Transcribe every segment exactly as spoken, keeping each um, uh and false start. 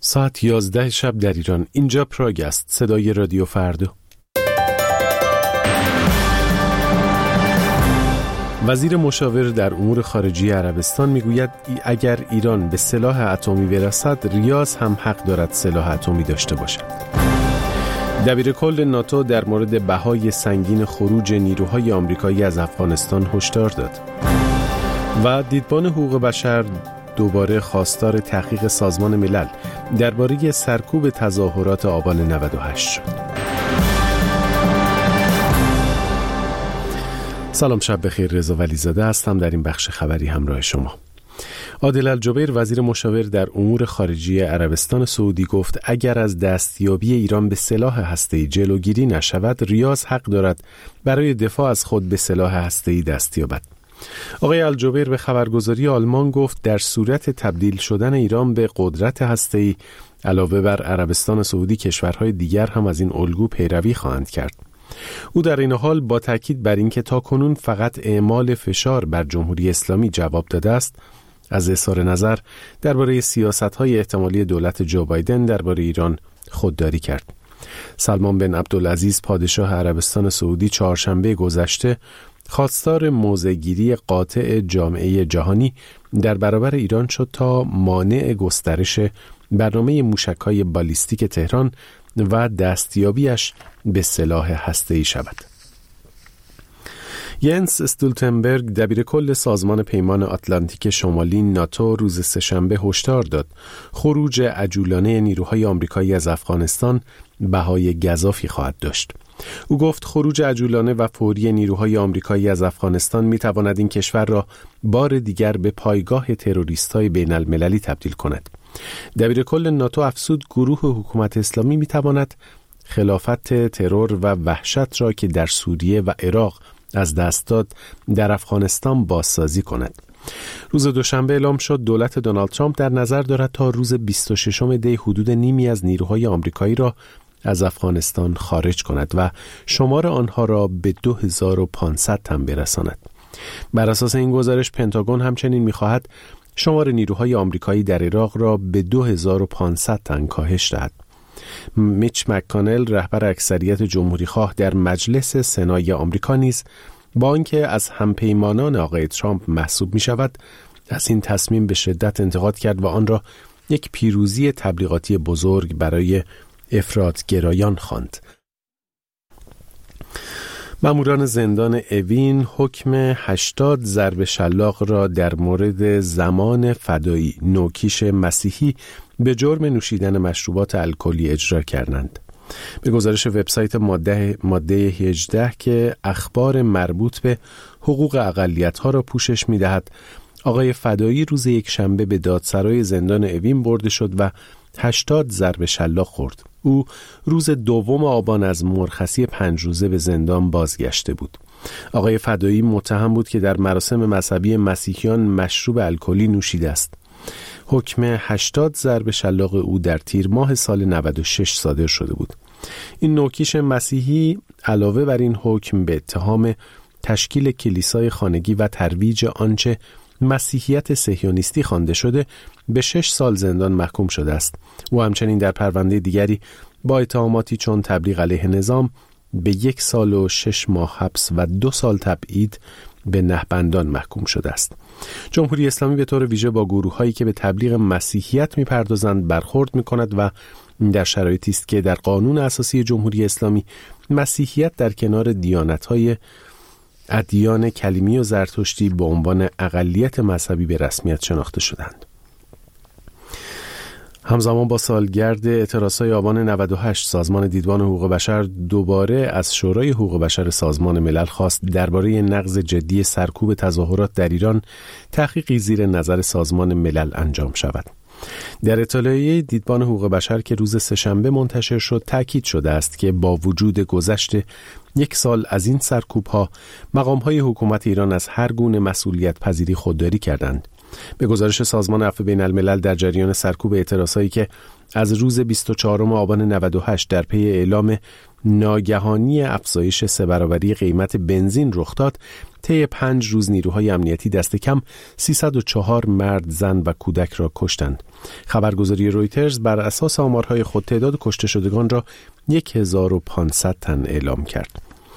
ساعت یازده شب در ایران. اینجا پراگ است. صدای رادیو فردا. وزیر مشاور در امور خارجه عربستان میگوید اگر ایران به سلاح اتمی برسد، ریاض هم حق دارد سلاح اتمی داشته باشد. دبیر کل ناتو در مورد بهای سنگین خروج نیروهای آمریکایی از افغانستان هشدار داد. و دیدبان حقوق بشر دوباره خواستار تحقیق سازمان ملل درباره سرکوب تظاهرات آبان نود و هشت شد. سلام، شب بخیر. رضا ولیزاده هستم. در این بخش خبری همراه شما. عادل الجبیر وزیر مشاور در امور خارجه عربستان سعودی گفت اگر از دستیابی ایران به سلاح هسته‌ای جلوگیری نشود، ریاض حق دارد برای دفاع از خود به سلاح هسته‌ای دست یابد. آقای الجبیر به خبرگزاری آلمان گفت در صورت تبدیل شدن ایران به قدرت هسته‌ای، علاوه بر عربستان سعودی، کشورهای دیگر هم از این الگو پیروی خواهند کرد. او در این حال با تاکید بر اینکه تاکنون فقط اعمال فشار بر جمهوری اسلامی جواب داده است، از اظهار نظر درباره سیاست‌های احتمالی دولت جو بایدن درباره ایران خودداری کرد. سلمان بن عبدالعزیز پادشاه عربستان سعودی چهارشنبه گذشته خواستار موضع‌گیری قاطع جامعه جهانی در برابر ایران شد تا مانع گسترش برنامه موشک‌های بالیستیک تهران و دستیابیش به سلاح هسته‌ای شود. ینس استولتنبرگ دبیر کل سازمان پیمان آتلانتیک شمالی ناتو روز سه‌شنبه هشدار داد خروج عجولانه نیروهای آمریکایی از افغانستان بهای گزافی خواهد داشت. او گفت خروج عجولانه و فوری نیروهای آمریکایی از افغانستان می‌تواند این کشور را بار دیگر به پایگاه تروریست‌های بین‌المللی تبدیل کند. دبیر کل ناتو افزود گروه حکومت اسلامی می‌تواند خلافت ترور و وحشت را که در سوریه و عراق از دست داد در افغانستان بازسازی کند. روز دوشنبه اعلام شد دولت دونالد ترامپ در نظر دارد تا روز بیست و ششم دی حدود نیمی از نیروهای آمریکایی را از افغانستان خارج کند و شمار آنها را به دو هزار و پانصد تن برساند. بر اساس این گزارش پنتاگون همچنین می‌خواهد شمار نیروهای آمریکایی در عراق را به دو هزار و پانصد تن کاهش دهد. میچ مک‌کانل رهبر اکثریت جمهوری‌خواه در مجلس سنای آمریکا نیز با آنکه از همپیمانان آقای ترامپ محسوب می‌شود، از این تصمیم به شدت انتقاد کرد و آن را یک پیروزی تبلیغاتی بزرگ برای افراط‌گرایان خواند. ماموران زندان اوین حکم هشتاد ضرب شلاق را در مورد زمان فدایی نوکیش مسیحی به جرم نوشیدن مشروبات الکلی اجرا کردند. به گزارش وبسایت ماده ماده هجده که اخبار مربوط به حقوق اقلیت‌ها را پوشش می‌دهد، آقای فدایی روز یک شنبه به دادسرای زندان اوین برده شد و هشتاد ضرب شلاق خورد. او روز دوم آبان از مرخصی پنج روزه به زندان بازگشته بود. آقای فدایی متهم بود که در مراسم مذهبی مسیحیان مشروب الکلی نوشیده است. حکم هشتاد ضرب شلاق او در تیر ماه سال نود و شش صادر شده بود. این نوکیش مسیحی علاوه بر این حکم به اتهام تشکیل کلیسای خانگی و ترویج آنچه مسیحیت صهیونیستی خوانده شده به شش سال زندان محکوم شده است. او همچنین در پرونده دیگری با اتهاماتی چون تبلیغ علیه نظام به یک سال و شش ماه حبس و دو سال تبعید به نهبندان محکوم شده است. جمهوری اسلامی به طور ویژه با گروه‌هایی که به تبلیغ مسیحیت می‌پردازند برخورد می‌کند و در شرایطی است که در قانون اساسی جمهوری اسلامی مسیحیت در کنار دیانت‌های ادیان کلیمی و زرتشتی به عنوان اقلیت مذهبی به رسمیت شناخته شدند. همزمان با سالگرد اعتراضهای آبان نود و هشت، سازمان دیدبان حقوق بشر دوباره از شورای حقوق بشر سازمان ملل خواست درباره نقض جدی سرکوب تظاهرات در ایران تحقیقی زیر نظر سازمان ملل انجام شود. در اطلاعیه دیدبان حقوق بشر که روز سه‌شنبه منتشر شد تأکید شده است که با وجود گذشت یک سال از این سرکوب‌ها، مقام‌های حکومت ایران از هر گونه مسئولیت پذیری خودداری کردند. به گزارش سازمان عفو بین الملل در جریان سرکوب اعتراضایی که از روز بیست و چهارم آبان نود و هشت در پی اعلام ناگهانی افزایش سه برابری قیمت بنزین رخ داد، طی پنج روز نیروهای امنیتی دست کم سیصد و چهار مرد، زن و کودک را کشتند. خبرگزاری رویترز بر اساس آمارهای خود تعداد کشته شدگان را هزار و پانصد تن اعلام کرد.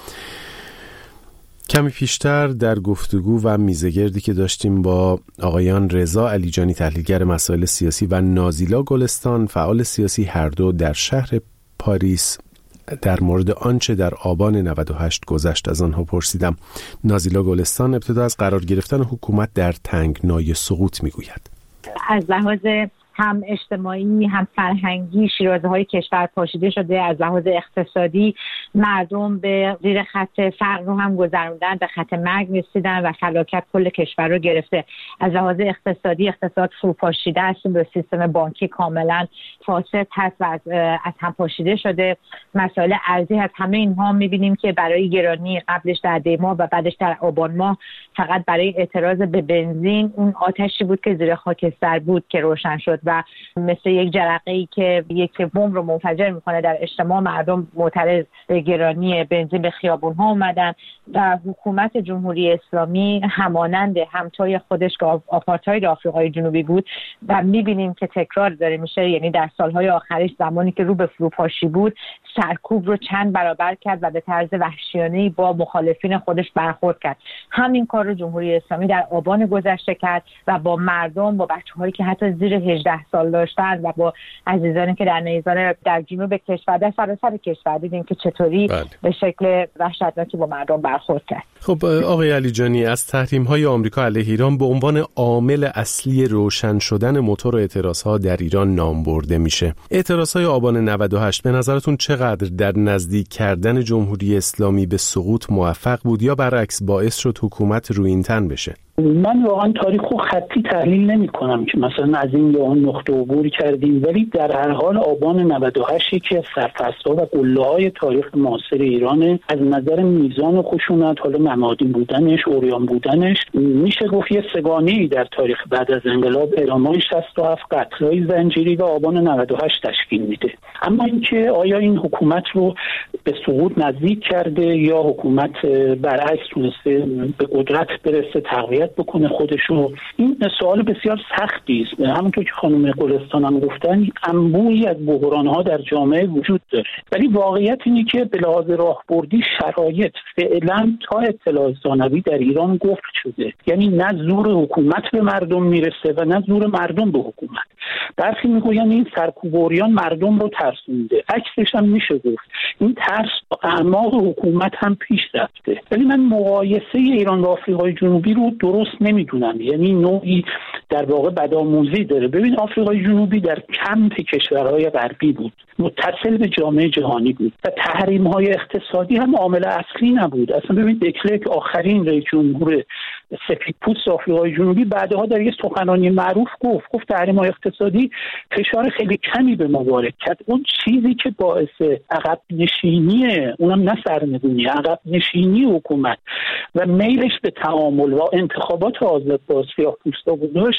کمی پیشتر در گفتگو و میزگردی که داشتیم با آقایان رضا علیجانی تحلیلگر مسائل سیاسی و نازیلا گلستان فعال سیاسی، هر دو در شهر پاریس، در مورد آنچه در آبان نود و هشت گذشت از آنها پرسیدم. نازیلا گلستان ابتدا از قرار گرفتن حکومت در تنگنای سقوط میگوید. از لحاظ هم اجتماعی هم فرهنگی شیرازه های کشور پاشیده شده. از لحاظ اقتصادی مردم به زیر خط فقر رو هم گذروندن، به خط مرگ رسیدن و فلاکت کل کشور رو گرفته. از لحاظ اقتصادی اقتصاد فروپاشیده است، به سیستم بانکی کاملا فاسد هست و از, از هم پاشیده شده. مسائل ارزی هست. همه اینها میبینیم که برای گرانی قبلش در دی ماه و بعدش در آبان ماه فقط برای اعتراض به بنزین اون آتشی بود که زیر خاکستر بود که روشن شد و مثل یک جرقه‌ای که یک بمب رو منفجر میکنه در اجتماع. مردم معترض به گرانی بنزین به خیابون‌ها اومدن و حکومت جمهوری اسلامی همانند همتای خودش که آپارتاید آفریقای جنوبی بود و میبینیم که تکرار داره میشه، یعنی در سالهای آخرش زمانی که رو به فروپاشی بود سرکوب رو چند برابر کرد و به طرز وحشیانه‌ای با مخالفین خودش برخورد کرد. همین کار رو جمهوری اسلامی در آبان گذشته کرد و با مردم، با بچه‌هایی که حتی زیر هجده سال داشتن و با عزیزانی که در نیزان در جنوب کشور، در سراسر کشور دیدیم که چطوری بله. به شکل وحشتناکی با مردم برخورد کرد. خب آقای علیجانی، از تحریم‌های آمریکا علیه ایران به عنوان عامل اصلی روشن شدن موتور اعتراض‌ها در ایران نام برده میشه. اعتراض‌های آبان نود و هشت به نظرتون چقدر در نزدیک کردن جمهوری اسلامی به سقوط موفق بود یا برعکس باعث شد حکومت رویین‌تن بشه؟ من واقعا تاریخ رو خطی تحلیل نمی کنم که مثلا از این یا اون نقطه عبور کردیم، ولی در هر حال آبان نود و هشت که از سرفصل‌ها و قله‌های تاریخ معاصر ایران از نظر میزان و خشونت، حالا نمادی بودنش، عریان بودنش، میشه گفت یه سگانه‌ای در تاریخ بعد از انقلاب اعلام‌های شصت و هفت قتل‌های زنجیری و آبان نود و هشت تشکیل میده. اما اینکه آیا این حکومت رو به سقوط نزدیک کرده یا حکومت برعکس تونسته به قدرت برسه، تقویت بکنه خودشو، این سوال بسیار سختی است. همونطور که خانم گلستان هم گفتن انبوهی از بحران‌ها در جامعه وجود داره، ولی واقعیت اینه که به لحاظ راهبردی شرایط فعلا تا اطلاع ثانوی در ایران گفت شده، یعنی نه زور حکومت به مردم میرسه و نه زور مردم به حکومت. برخی میگوین این سرکوب و عریان مردم رو ترسونده، عکسش هم میشه گفت این ترس با اعماق حکومت هم پیش رفته. ولی من مقایسه ایران و آفریقای جنوبی رو درست نمیدونم، یعنی نوعی در واقع بدآموزی داره. ببین آفریقای جنوبی در کمپ کشورهای غربی بود، متصل به جامعه جهانی بود و تحریم‌های اقتصادی هم عامل اصلی نبود. اصلا ببین دکلرک آخرین رئیس جمهور سفیدپوست آفریقای جنوبی بعدها در یک سخنرانی معروف گفت گفت تحریم‌های اقتصادی فشار خیلی کمی به ما وارد کرد. اون چیزی که باعث عقب نشینی، اونم نه سرنگونی، عقب نشینی حکومت و میلش به تعامل و انتخابات آزاد با سیاه‌پوستا بودش،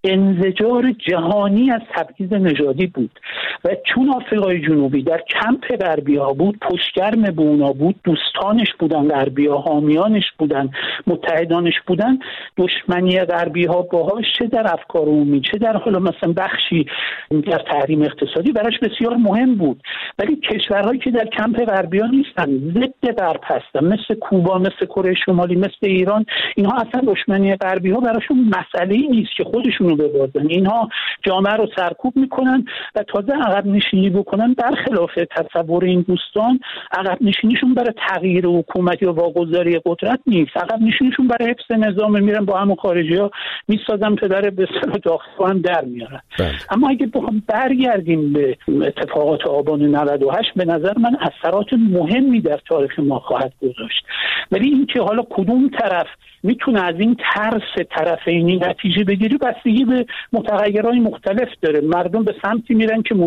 انزجار جهانی از تبعیض نژادی بود و چون آفریقای جنوبی در کمپ غربی‌ها بود، پشتگرم به اونا بود، دوستانش بودن، غربی‌ها حامیانش بودن، متحدانش بودن، دشمنی غربی‌ها باهاش چه در افکار عمومی چه در حالا مثلا بخشی در تحریم اقتصادی براش بسیار مهم بود. ولی کشورهایی که در کمپ غربی‌ها نیستن، ضد غرب هستن، مثل کوبا، مثل کره شمالی، مثل ایران، اینها اصلا دشمنی غربی‌ها براشون مسئله‌ای نیست که خودشونو ببازن. اینها جامعه رو سرکوب میکنن و تازه عقب نشینی بکنن. برخلاف تصور این دوستان، عقب نشینیشون برای تغییر حکومت یا واگذاری قدرت نیست، عقب نشینیشون برای حفظ نظام، میرن با همون خارجی‌ها میسازن، پدر به اصطلاح داخل هم در میارن. اما اگه بخوام برگردیم به اتفاقات آبان نود و هشت، به نظر من اثرات مهمی در تاریخ ما خواهد گذاشت. ولی اینکه حالا کدوم طرف میتونه از این ترس طرفینی نتیجه بگیری بستگی به متغیرهای مختلف داره. مردم به سمتی میرن که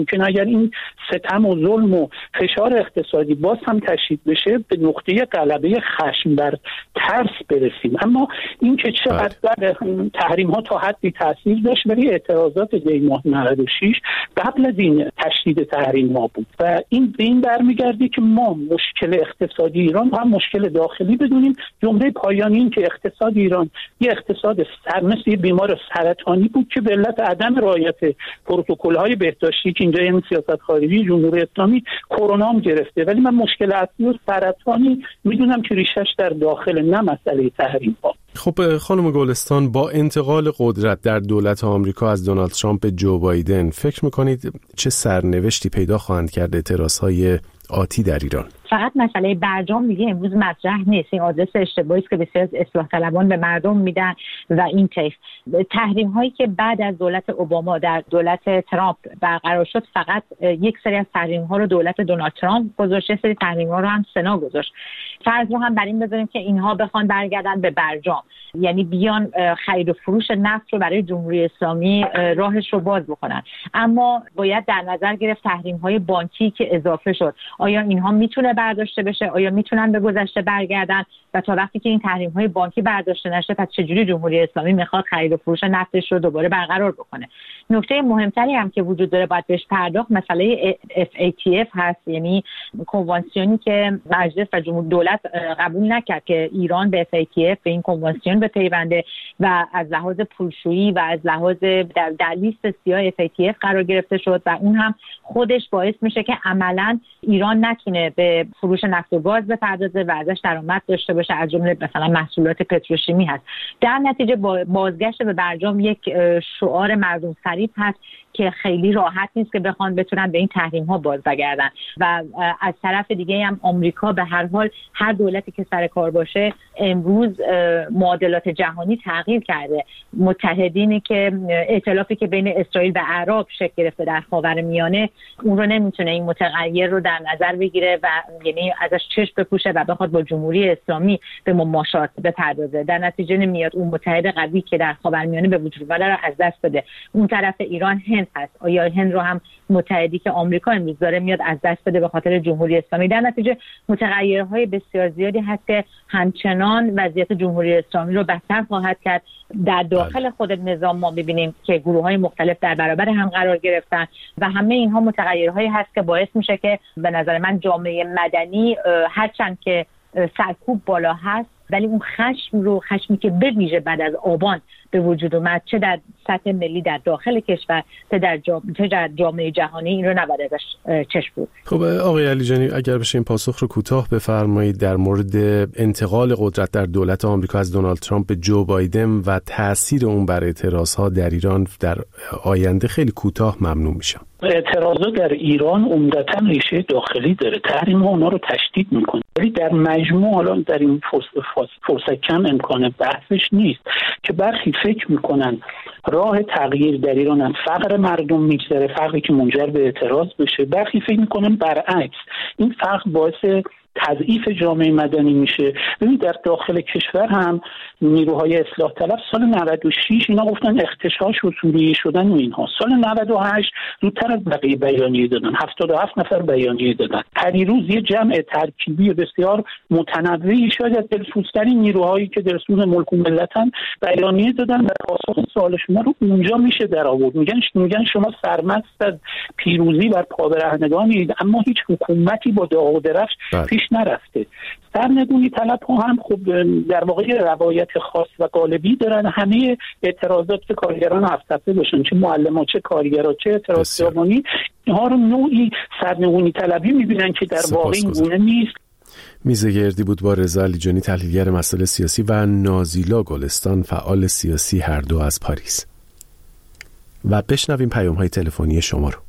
ممکن اگر این ستم و ظلم و فشار اقتصادی باز هم تشدید بشه به نقطه غلبه خشم بر ترس برسیم. اما این که چقدر بعد تحریم ها تا حدی تاثیر داشت، ولی اعتراضات دی ماه نود و شش قبل از این تشدید تحریم ها بود و این به این برمیگرده که ما مشکل اقتصادی ایران هم مشکل داخلی بدونیم. جمله پایانی این که اقتصاد ایران یه اقتصاد سر مثل یه بیمار سرطانی بود که به علت عدم رعایت پروتکل‌های بهداشتی که اینجا یعنی سیاست خارجی جمهوری اسلامی کرونا هم گرفته، ولی من مشکل اصلی و سرطانی میدونم که ریشش در داخل، نه مسئله تحریم ها. خب خانم گلستان، با انتقال قدرت در دولت آمریکا از دونالد ترامپ به جو بایدن، فکر میکنید چه سرنوشتی پیدا خواهند کرد اعتراضهای آتی در ایران؟ فقط مسئله برجام دیگه امروز مطرح نیست. این آدرس اشتباهی است که بسیار از اصلاح طلبان به مردم میدن و این طیف تحریم هایی که بعد از دولت اوباما در دولت ترامپ برقرار شد، فقط یک سری از تحریم ها رو دولت دونالد ترامپ گذاشت، سری تحریم ها رو هم سنا گذاشت. فرض رو هم بر این بذاریم که اینها بخوان برگردن به برجام، یعنی بیان خرید و فروش نفت رو برای جمهوری اسلامی راهش رو باز بکنن. اما باید در نظر گرفت تحریم های بانکی که اضافه شد، آیا اینها میتونه برداشته بشه؟ آیا میتونن به گذشته برگردن؟ و تا وقتی که این تحریم های بانکی برداشته نشه، پس چجوری جمهوری اسلامی میخواد خرید و فروش نفتش رو دوباره برقرار بکنه؟ نکته مهمتری هم که وجود داره باید بهش پرداخت، مسئله اف ای تی اف هست، یعنی کنوانسیونی که مجلس و جمهور دولت قبول نکرد که ایران به اف ای تی اف، به این کنوانسیون بپیونده و از لحاظ پولشویی و از لحاظ در, در لیست سیاه اف ای تی اف قرار گرفته شد و اون هم خودش باعث میشه که عملاً ایران نتونه به فروش نفت و گاز بپردازه و ازش درآمد داشته باشه، از جمله مثلا محصولات پتروشیمی هست. در نتیجه بازگشت به برجام یک شعار مردم فریب هست که خیلی راحت نیست که بخوان بتونن به این تحریم ها باز بگردن. و از طرف دیگه هم آمریکا به هر حال، هر دولتی که سر کار باشه، امروز معادلات جهانی تغییر کرده. متحدینی که ائتلافی که بین اسرائیل و عرب شکل گرفته در خاورمیانه، اون رو نمیتونه این متغیر رو در نظر بگیره و یعنی ازش چشم بپوشه و بخواد با جمهوری اسلامی به مماشات بپردازه. در نتیجه نمیاد اون متحد قوی که در خاورمیانه به وجود اومده رو از دست بده. اون طرف ایران هند هست، آیا هند رو هم متحدی که آمریکا امروز داره میاد از دست بده به خاطر جمهوری اسلامی؟ در نتیجه متغیرهای بسیار زیادی هست که همچنان وضعیت جمهوری اسلامی رو بدتر خواهد کرد. در داخل خود نظام ما می‌بینیم که گروه‌های مختلف در برابر هم قرار گرفتن و همه اینها متغیرهایی هست که باعث میشه که به نظر من جامعه مدنی هرچند که سرکوب بالا هست، ولی اون خشم رو خشمی که به ویژه بعد از آبان به وجود اومد، چه در سطح ملی در داخل کشور چه در چه در جامعه جهانی، این رو نباید ازش چشم بود. خب آقای علیجانی، اگر بشه این پاسخ رو کوتاه بفرمایید در مورد انتقال قدرت در دولت آمریکا از دونالد ترامپ به جو بایدن و تأثیر اون بر اعتراضها در ایران در آینده خیلی کوتاه ممنون میشم. اعتراضات در ایران عمدتاً ریشه داخلی داره. تحریم ها اونا رو تشدید میکنه، ولی در مجموع حالا در این فرصت, فرصت کم امکان بحثش نیست که برخی فکر میکنن راه تغییر در ایران هم فقر مردم میگذره، فقری که منجر به اعتراض بشه. برخی فکر میکنن برعکس، این فقر باعث تضعیف جامعه مدنی میشه. ببین در داخل کشور هم نیروهای اصلاح طلب سال نود و شش اینا گفتن اختشاش و سوریه شدن و اینها. سال نود و هشت زودتر از بقیه بیانیه دادن، هفتاد و هفت نفر بیانیه دادن. پریروز یه جمع ترکیبی بسیار متنوعی شاید از دلسوزترین نیروهایی که در سوز ملک و ملتن بیانیه دادن و پاسخ سوال شما رو اونجا میشه در آورد. میگن میگن شما سرمست از پیروزی بر پابرهنگانید، اما هیچ حکومتی با داغ و درفش پیش نرفته. سرنگونی طلب ها هم خب در واقع روایت خاص و غالبی دارن. همه اعتراضات که کارگران هفت صفحه باشن، چه معلمان چه کارگران چه اعتراض خیابانی، اینها رو نوعی سرنگونی طلبی میبینن که در واقع این گونه نیست. میزه گردی بود با رضا علیجانی، تحلیلگر مسائل سیاسی، و نازیلا گلستان، فعال سیاسی، هر دو از پاریس. و بشنویم پیام های تلفنی شما رو.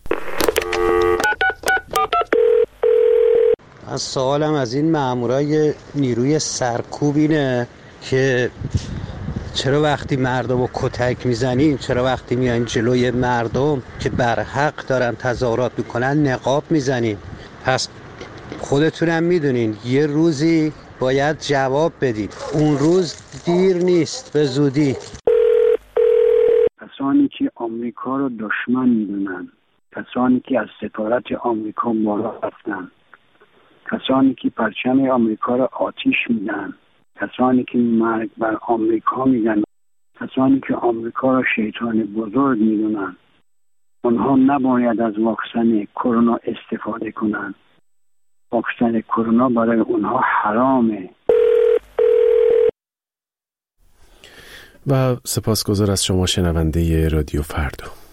من سوالم از این مامورای نیروی سرکوب اینه که چرا وقتی مردم رو کتک میزنین، چرا وقتی میان جلوی مردم که بر حق دارن تظاهرات میکنن نقاب میزنین؟ پس خودتونم میدونین یه روزی باید جواب بدید، اون روز دیر نیست، به زودی. کسانی که آمریکا رو دشمن میدونن، کسانی که از سفارت آمریکا بالا رفتن، کسانی که پرچم آمریکا را آتیش میدن، کسانی که مرگ بر آمریکا میگن، کسانی که آمریکا را شیطان بزرگ میدونن، اونها نباید از واکسن کرونا استفاده کنند. واکسن کرونا برای اونها حرامه. و سپاسگزار از شما شنونده رادیو فردا.